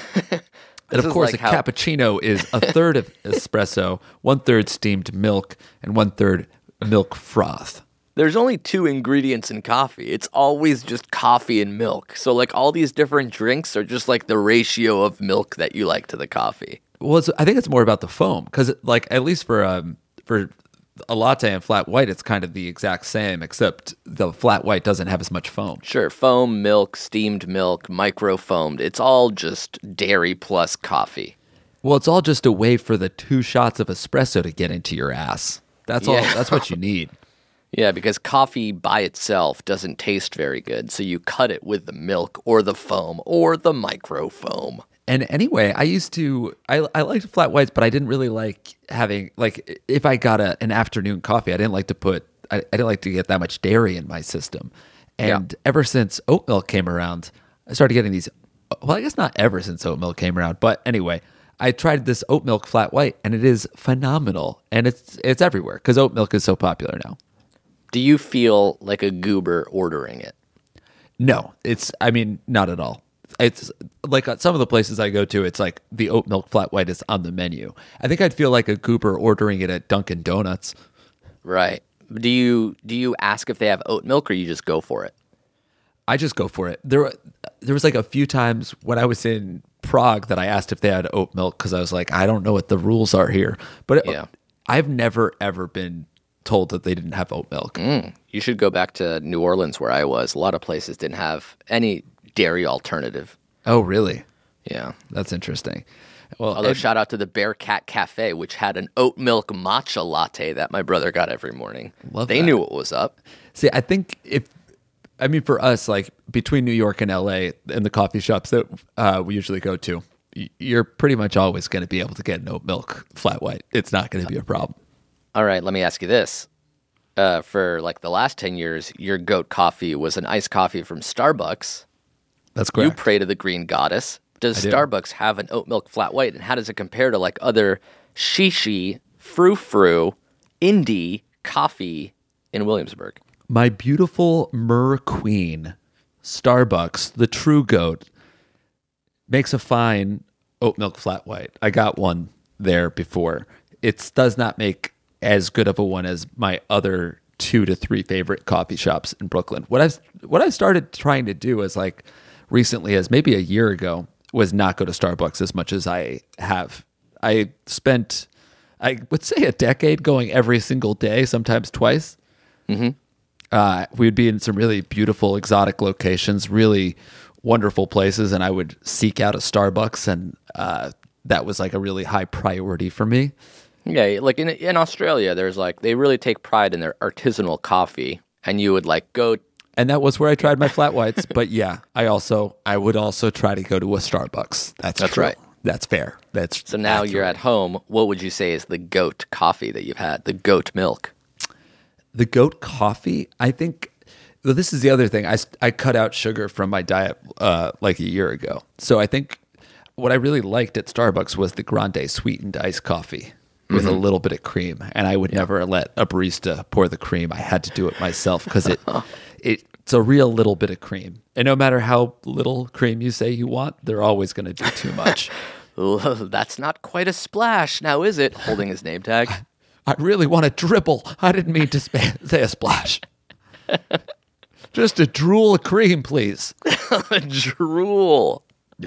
And of is course, like a how- cappuccino is a third of espresso, one third steamed milk, and one third milk froth. There's only two ingredients in coffee. It's always just coffee and milk. So like all these different drinks are just like the ratio of milk that you like to the coffee. Well, it's, I think it's more about the foam because, like, at least for um for a latte and flat white, it's kind of the exact same, except the flat white doesn't have as much foam. Sure, foam, milk, steamed milk, micro foamed. It's all just dairy plus coffee. Well, it's all just a way for the two shots of espresso to get into your ass. That's all. Yeah. That's what you need. Yeah, because coffee by itself doesn't taste very good. So you cut it with the milk or the foam or the micro foam. And anyway, I used to, I, I liked flat whites, but I didn't really like having, like, if I got a, an afternoon coffee, I didn't like to put, I, I didn't like to get that much dairy in my system. And ever since oat milk came around, I started getting these, well, I guess not ever since oat milk came around, but anyway, I tried this oat milk flat white and it is phenomenal. And it's, it's everywhere because oat milk is so popular now. Do you feel like a goober ordering it? No, it's, I mean, not at all. It's like at some of the places I go to, it's like the oat milk flat white is on the menu. I think I'd feel like a goober ordering it at Dunkin' Donuts. Right. Do you do you ask if they have oat milk or you just go for it? I just go for it. There, there was like a few times when I was in Prague that I asked if they had oat milk because I was like, I don't know what the rules are here. But it, Yeah. I've never, ever been told that they didn't have oat milk. Mm. You should go back to New Orleans where I was. A lot of places didn't have any dairy alternative. Oh, really? Yeah. That's interesting. Well, Although Ed- shout out to the Bearcat Cafe, which had an oat milk matcha latte that my brother got every morning. Love they that. knew what was up. see, I think if I mean for us, like between New York and L A, and the coffee shops that uh, we usually go to, y- you're pretty much always going to be able to get an oat milk flat white. It's not going to be a problem. All right, let me ask you this. Uh, for like the last ten years, your goat coffee was an iced coffee from Starbucks. That's You correct. pray to the green goddess. Does I do. Starbucks have an oat milk flat white, and how does it compare to like other shishi, frou-frou, indie coffee in Williamsburg? My beautiful Mer Queen, Starbucks, the true goat, makes a fine oat milk flat white. I got one there before. It does not make as good of a one as my other two to three favorite coffee shops in Brooklyn. What I've what I've started trying to do is like recently, as maybe a year ago, was not go to Starbucks as much as I have. I spent, I would say, a decade going every single day, sometimes twice. Uh, we would be in some really beautiful, exotic locations, really wonderful places, and I would seek out a Starbucks, and uh, that was like a really high priority for me. Yeah, like in in Australia, there's like they really take pride in their artisanal coffee, and you would like go. And that was where I tried my flat whites. But yeah, I also I would also try to go to a Starbucks. That's, That's true. right. That's fair. That's So now you're accurate. at home. What would you say is the goat coffee that you've had? The goat milk. The goat coffee, I think. Well, this is the other thing. I, I cut out sugar from my diet uh, like a year ago. So I think what I really liked at Starbucks was the grande sweetened iced coffee with a little bit of cream. And I would never let a barista pour the cream. I had to do it myself because it, it it's a real little bit of cream. And no matter how little cream you say you want, they're always going to do too much. That's not quite a splash, now is it? Holding his name tag. I really want to dribble. I didn't mean to sp- say a splash. Just a drool of cream, please. Drool.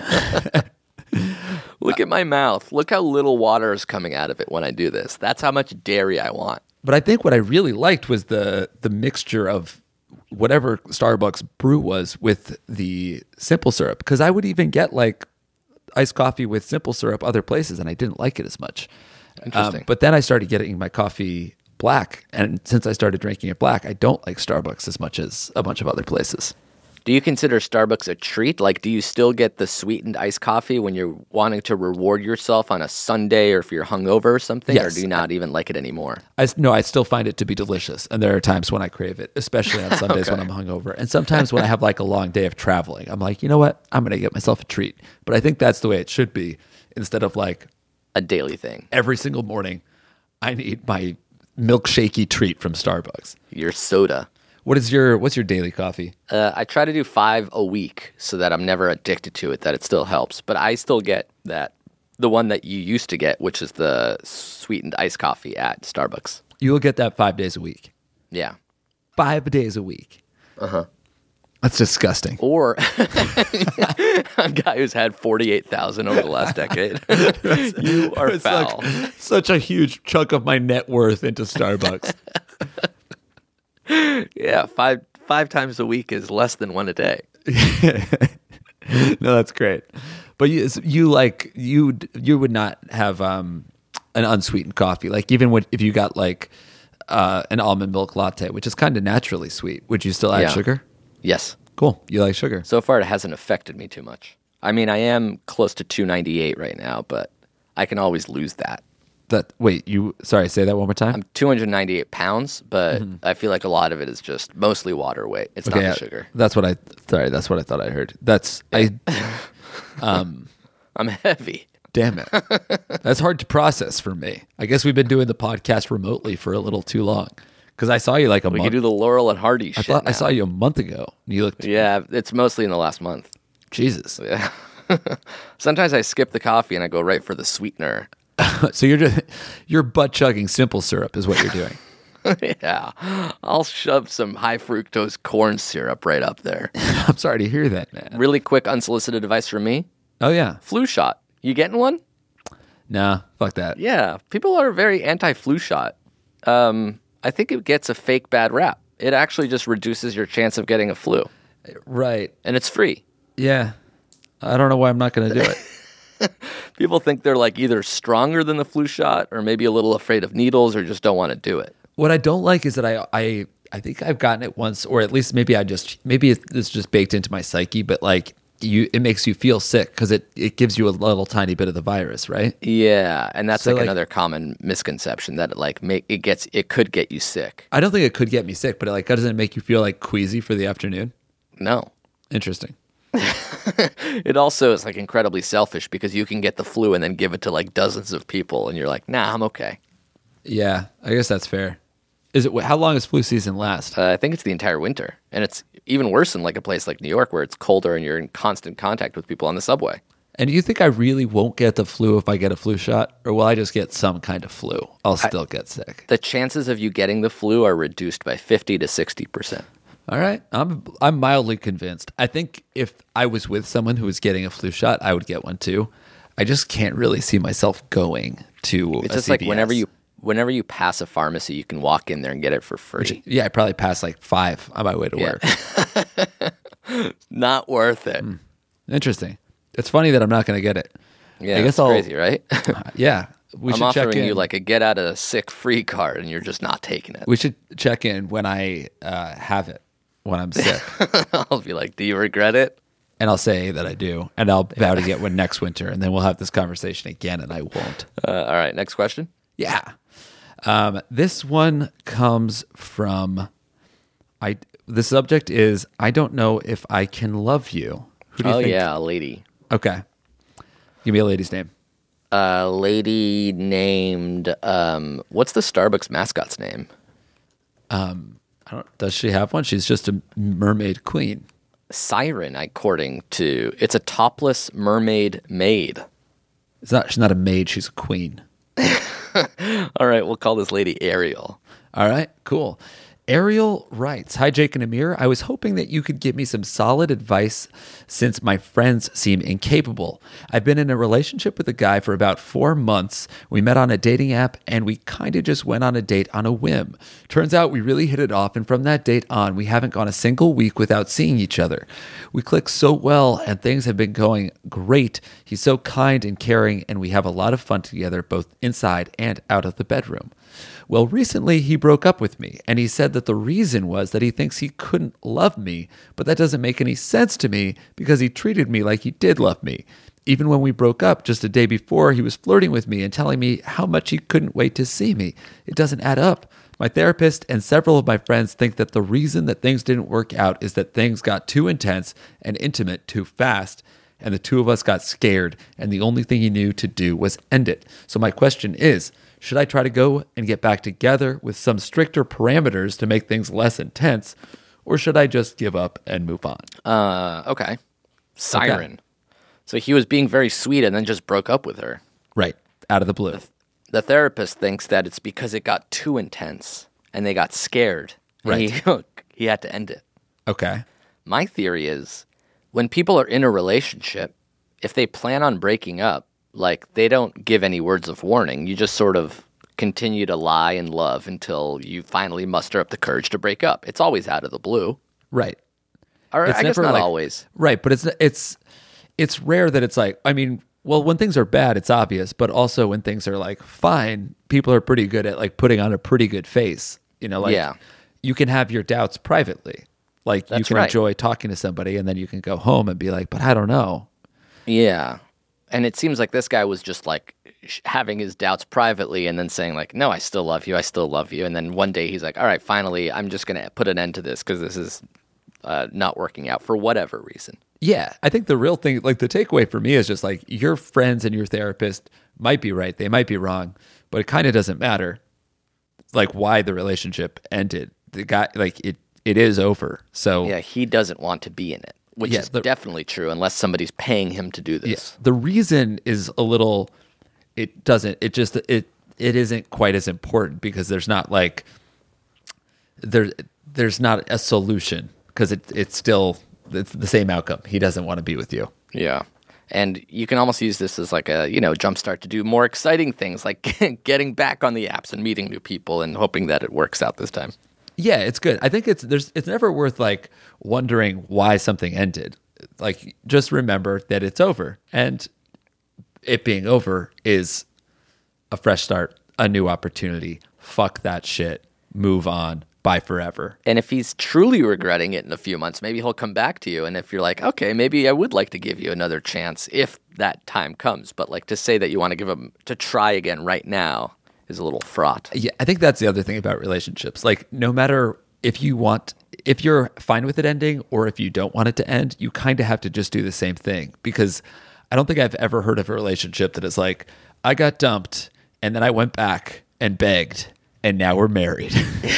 Look at my mouth. Look how little water is coming out of it when I do this. That's how much dairy I want. But I think what I really liked was the the mixture of whatever Starbucks brew was with the simple syrup. Because I would even get like iced coffee with simple syrup other places, and I didn't like it as much. Interesting. Um, but then I started getting my coffee black, and since I started drinking it black, I don't like Starbucks as much as a bunch of other places. Do you consider Starbucks a treat? Like, do you still get the sweetened iced coffee when you're wanting to reward yourself on a Sunday or if you're hungover or something? Or Yes. do you not even like it anymore? I s- no, I still find it to be delicious, and there are times when I crave it, especially on Sundays when I'm hungover, and sometimes when I have like a long day of traveling. I'm like, you know what? I'm gonna get myself a treat. But I think that's the way it should be, instead of like A daily thing. every single morning, I need my milkshakey treat from Starbucks. Your soda. What is your what's your daily coffee? Uh, I try to do five a week so that I'm never addicted to it, that it still helps. But I still get that, the one that you used to get, which is the sweetened iced coffee at Starbucks. You will get that five days a week. Yeah. Five days a week. Uh huh. That's disgusting. Or a guy who's had forty-eight thousand over the last decade. You are It's foul. like such a huge chunk of my net worth into Starbucks. Yeah, five five times a week is less than one a day. No, that's great. But you, you like you you would not have um, an unsweetened coffee. Like even when, if you got like uh, an almond milk latte, which is kind of naturally sweet, would you still add Yeah. sugar? Yes. Cool. You like sugar? So far, it hasn't affected me too much. I mean, I am close to two ninety-eight right now, but I can always lose that. That wait, you sorry, say that one more time. I'm two hundred ninety-eight pounds, but I feel like a lot of it is just mostly water weight. It's not yeah, the sugar. That's what I sorry, that's what I thought I heard. That's I I'm heavy. damn it. That's hard to process for me. I guess we've been doing the podcast remotely for a little too long. Because I saw you like a We month. can do the Laurel and Hardy I shit. thought I now. saw you a month ago. And you looked Yeah, it's mostly in the last month. Jesus. Yeah. Sometimes I skip the coffee and I go right for the sweetener. So you're just you're butt chugging simple syrup is what you're doing. Yeah. I'll shove some high fructose corn syrup right up there. I'm sorry to hear that, man. Really quick unsolicited advice from me. Oh yeah. Flu shot. You getting one? Nah, fuck that. Yeah. People are very anti-flu shot. Um, I think it gets a fake bad rap. It actually just reduces your chance of getting a flu. Right. And it's free. Yeah. I don't know why I'm not going to do it. People think they're like either stronger than the flu shot or maybe a little afraid of needles or just don't want to do it. What I don't like is that I, I, I think I've gotten it once, or at least maybe I just, maybe it's just baked into my psyche, but like you, it makes you feel sick because it, it gives you a little tiny bit of the virus, right? Yeah, and that's So, like, like- another common misconception that it like make it gets it could get you sick. I don't think it could get me sick, but it like doesn't it make you feel like queasy for the afternoon? No. Interesting. It also is like incredibly selfish because you can get the flu and then give it to like dozens of people and you're like, nah, I'm okay. Yeah, I guess that's fair. Is it how long does flu season last? Uh, I think it's the entire winter. And it's even worse in like a place like New York where it's colder and you're in constant contact with people on the subway. And do you think I really won't get the flu if I get a flu shot, or will I just get some kind of flu? I'll still get sick. The chances of you getting the flu are reduced by fifty to sixty percent. All right, I'm I'm mildly convinced. I think if I was with someone who was getting a flu shot, I would get one too. I just can't really see myself going to. It's a just like C V S. whenever you whenever you pass a pharmacy, you can walk in there and get it for free. Yeah, I probably passed like five on my way to Yeah. work. Not worth it. Interesting. It's funny that I'm not going to get it. Yeah, I guess it's I'll. crazy, right? Yeah, we I'm should check offering in. you like a get out of sick free card, and you're just not taking it. we should check in when I uh, have it when I'm sick, I'll be like, "Do you regret it?" and I'll say that I do, and I'll vow to get one next winter, and then we'll have this conversation again, and I won't. Uh, all right, next question. Yeah. Um, this one comes from I. The subject is I don't know if I can love you. Who do you Oh think? yeah, a lady. Okay. Give me a lady's name. A lady named um, what's the Starbucks mascot's name? I don't. Does she have one? She's just a mermaid queen. Siren, according to it's a topless mermaid maid. It's not. She's not a maid. She's a queen. All right, we'll call this lady Ariel. All right, cool. Ariel writes, "Hi, Jake and Amir. I was hoping that you could give me some solid advice since my friends seem incapable. I've been in a relationship with a guy for about four months. We met on a dating app, and we kind of just went on a date on a whim. Turns out we really hit it off, and from that date on, we haven't gone a single week without seeing each other. We click so well, and things have been going great. He's so kind and caring, and we have a lot of fun together, both inside and out of the bedroom. Well, recently he broke up with me, and he said that the reason was that he thinks he couldn't love me, but that doesn't make any sense to me because he treated me like he did love me. Even when we broke up just a day before, he was flirting with me and telling me how much he couldn't wait to see me. It doesn't add up. My therapist and several of my friends think that the reason that things didn't work out is that things got too intense and intimate too fast, and the two of us got scared, and the only thing he knew to do was end it. So my question is, should I try to go and get back together with some stricter parameters to make things less intense, or should I just give up and move on?" Uh, okay. Siren. So he was being very sweet and then just broke up with her. Right, out of the blue. The therapist thinks that it's because it got too intense and they got scared. And Right. He, he had to end it. Okay. My theory is when people are in a relationship, if they plan on breaking up, like they don't give any words of warning. You just sort of continue to lie and love until you finally muster up the courage to break up. It's always out of the blue. Right. Or It's I guess never not like- always. Right, but it's it's it's rare that it's like, I mean, well, when things are bad, it's obvious, but also when things are like fine, people are pretty good at like putting on a pretty good face. You know, like Yeah. you can have your doubts privately. Like you That's can right. enjoy talking to somebody and then you can go home and be like, but I don't know. Yeah. And it seems like this guy was just like sh- having his doubts privately and then saying like, no, I still love you. I still love you. And then one day he's like, all right, finally, I'm just going to put an end to this because this is uh, not working out for whatever reason. Yeah, I think the real thing, like the takeaway for me is just like your friends and your therapist might be right. They might be wrong, but it kind of doesn't matter like why the relationship ended. The guy, like it, it is over. So Yeah, he doesn't want to be in it, which Yeah, is the- definitely true unless somebody's paying him to do this. yeah, the reason is a little, it doesn't, it just, it, it isn't quite as important because there's not like, there, there's not a solution because it, it's still, it's the same outcome. He doesn't want to be with you. Yeah. And you can almost use this as like a, you know, jumpstart to do more exciting things like getting back on the apps and meeting new people and hoping that it works out this time. Yeah, it's good. I think it's there's it's never worth like wondering why something ended. like, just remember that it's over. And it being over is a fresh start, a new opportunity. Fuck that shit. Move on. Bye forever. And if he's truly regretting it in a few months, maybe he'll come back to you. And if you're like, okay, maybe I would like to give you another chance if that time comes. But like to say that you want to give him to try again right now is a little fraught. Yeah, I think that's the other thing about relationships. Like, no matter if you want, if you're fine with it ending or if you don't want it to end, you kind of have to just do the same thing. Because I don't think I've ever heard of a relationship that is like, I got dumped and then I went back and begged and now we're married.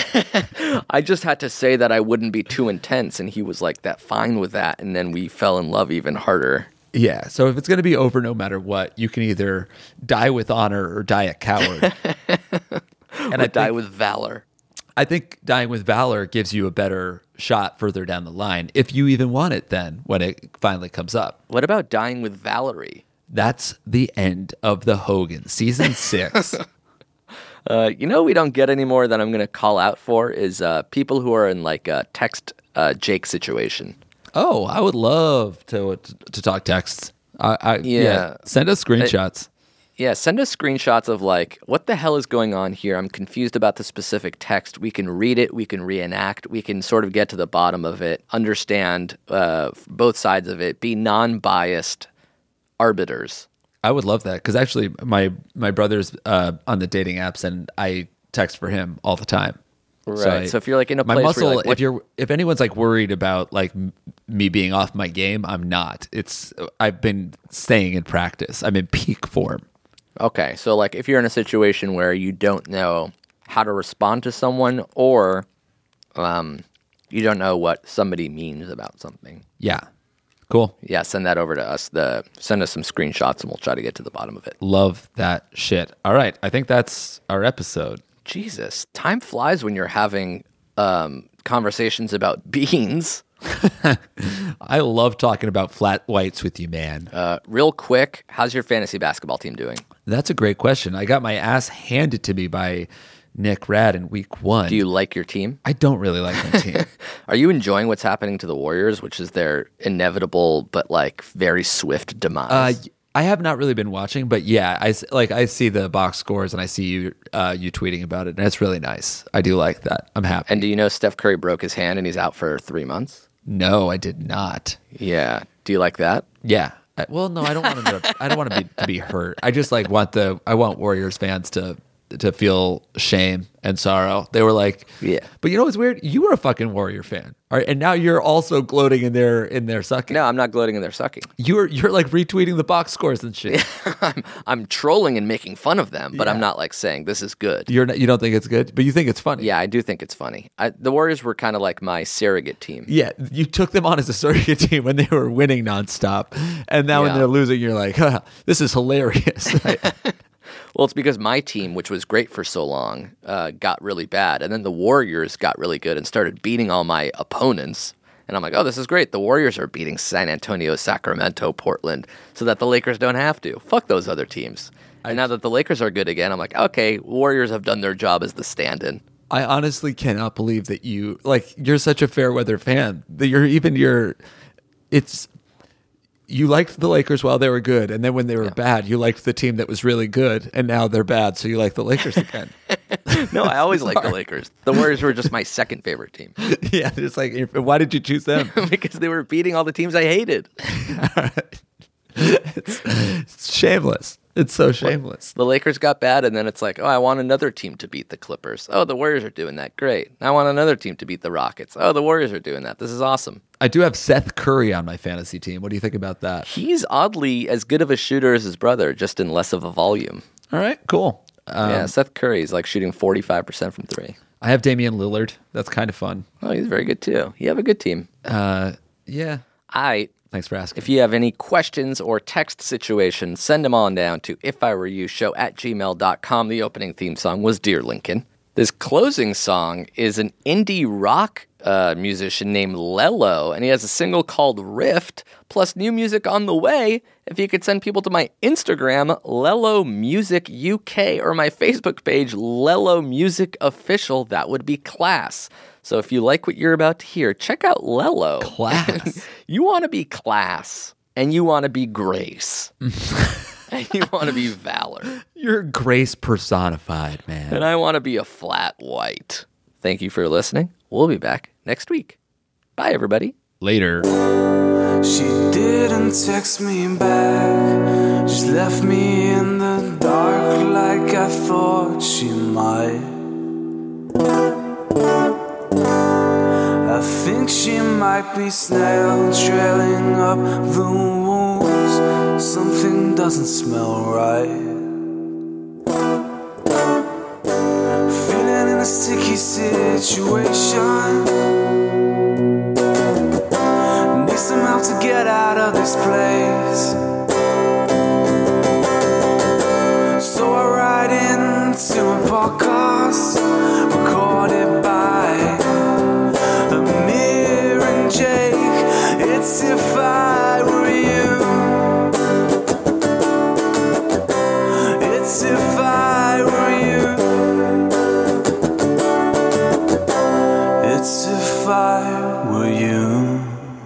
I just had to say that I wouldn't be too intense, and he was like that, fine with that, and then we fell in love even harder. Yeah, so if it's going to be over no matter what, you can either die with honor or die a coward. And I die with valor. I think dying with valor gives you a better shot further down the line, if you even want it then, when it finally comes up. What about dying with Valerie? That's the end of the Hogan, season six. Uh, you know, we don't get any more that I'm going to call out for is uh, people who are in like a text uh, Jake situation. Oh, I would love to to talk texts. I, I yeah. Yeah. Send us screenshots. Yeah, send us screenshots of like, what the hell is going on here? I'm confused about the specific text. We can read it. We can reenact. We can sort of get to the bottom of it, understand uh, both sides of it, be non-biased arbiters. I would love that because actually my my brother's uh, on the dating apps and I text for him all the time. Right. So, I, so if you're like in a my place muscle, where you're like, what- if you're if anyone's like worried about like m- me being off my game, I'm not. It's I've been staying in practice. I'm in peak form. Okay, so like if you're in a situation where you don't know how to respond to someone or um, you don't know what somebody means about something. Yeah. Cool. Yeah, send that over to us. The send us some screenshots and we'll try to get to the bottom of it. Love that shit. All right. I think that's our episode. Jesus, time flies when you're having um, conversations about beans. I love talking about flat whites with you, man. Uh, real quick, how's your fantasy basketball team doing? That's a great question. I got my ass handed to me by Nick Rad in week one. Do you like your team? I don't really like my team. Are you enjoying what's happening to the Warriors, which is their inevitable but like very swift demise? Uh, I have not really been watching, but yeah, I s- like I see the box scores and I see you uh, you tweeting about it, and it's really nice. I do like that. I'm happy. And do you know Steph Curry broke his hand and he's out for three months? No, I did not. Yeah. Do you like that? Yeah. I, well, no, I don't want him to. I don't want to be to be hurt. I just like want the. I want Warriors fans to to feel shame and sorrow. They were like, Yeah. But you know what's weird? You were a fucking Warrior fan, all right? And now you're also gloating in their in their sucking. No, I'm not gloating in their sucking. You're you're like retweeting the box scores and shit. I'm, I'm trolling and making fun of them, but I'm Yeah. not like saying this is good. You're not, you don't think it's good, but you think it's funny. Yeah, I do think it's funny. I, the Warriors were kind of like my surrogate team. Yeah, you took them on as a surrogate team when they were winning nonstop, and now when Yeah. they're losing, you're like, huh, "This is hilarious." Well, it's because my team, which was great for so long, uh, got really bad. And then the Warriors got really good and started beating all my opponents. And I'm like, oh, this is great. The Warriors are beating San Antonio, Sacramento, Portland, so that the Lakers don't have to. Fuck those other teams. And now that the Lakers are good again, I'm like, okay, Warriors have done their job as the stand-in. I honestly cannot believe that you like you're such a fair weather fan. That you're even your it's you liked the Lakers while they were good, and then when they were bad, you liked the team that was really good, and now they're bad, so you like the Lakers again. No, I always liked the Lakers. The Warriors were just my second favorite team Yeah, it's like, why did you choose them? because they were beating all the teams I hated. it's, it's shameless. It's so shameless. The Lakers got bad, and then it's like, oh, I want another team to beat the Clippers. Oh, the Warriors are doing that. Great. I want another team to beat the Rockets. Oh, the Warriors are doing that. This is awesome. I do have Seth Curry on my fantasy team. What do you think about that? He's oddly as good of a shooter as his brother, just in less of a volume. All right, cool. Um, yeah, Seth Curry's like shooting forty-five percent from three. I have Damian Lillard. That's kind of fun. Oh, he's very good too. You have a good team. Uh, yeah. I. Thanks for asking. If you have any questions or text situations, send them on down to if I were you show at gmail dot com. The opening theme song was Dear Lincoln. This closing song is an indie rock uh, musician named Lello, and he has a single called Rift, plus new music on the way. If you could send people to my Instagram, Lello Music U K, or my Facebook page, Lello Music Official, that would be class. So if you like what you're about to hear, check out Lello. Class. You want to be class, and you want to be grace, and you want to be valor. You're grace personified, man. And I want to be a flat white. Thank you for listening. We'll be back next week. Bye, everybody. Later. She didn't text me back, just left me in the dark like I thought she might. I think she might be snail trailing up the wounds. Something doesn't smell right. Feeling in a sticky situation. Need some help to get out of this place. So I write into a podcast recorded by Amir and Jake. It's if I were you. It's if I were you. It's if I were you.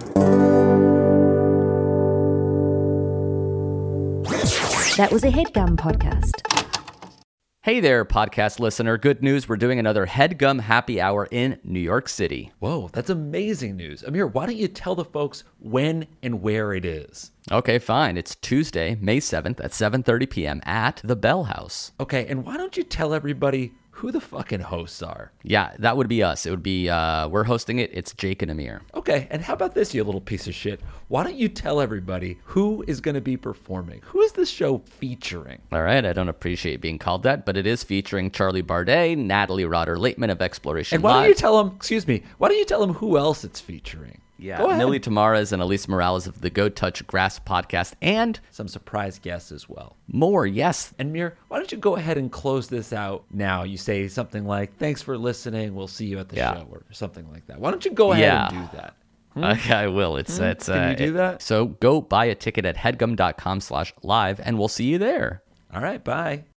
That was a HeadGum podcast. Hey there, podcast listener. Good news. We're doing another HeadGum Happy Hour in New York City. Whoa, that's amazing news. Amir, why don't you tell the folks when and where it is? Okay, fine. It's Tuesday, May seventh at seven thirty p.m. at the Bell House. Okay, and why don't you tell everybody who the fucking hosts are? Yeah, that would be us. It would be, uh, we're hosting it. It's Jake and Amir. Okay, and how about this, you little piece of shit? Why don't you tell everybody who is going to be performing? Who is this show featuring? All right, I don't appreciate being called that, but it is featuring Charlie Bardet, Natalie Rotter-Laitman of Exploration And why Live. don't you tell them, excuse me, why don't you tell them who else it's featuring? Yeah, Go ahead. Millie Tamaras and Elise Morales of the Go Touch Grass podcast, and Some surprise guests as well. more, yes. And Mir, why don't you go ahead and close this out now? You say something like, thanks for listening, we'll see you at the Yeah. show, or something like that. Why don't you go ahead Yeah. and do that? Okay, I will. It's, it's, Can you uh, do that? So go buy a ticket at headgum.com slash live, and we'll see you there. All right, bye.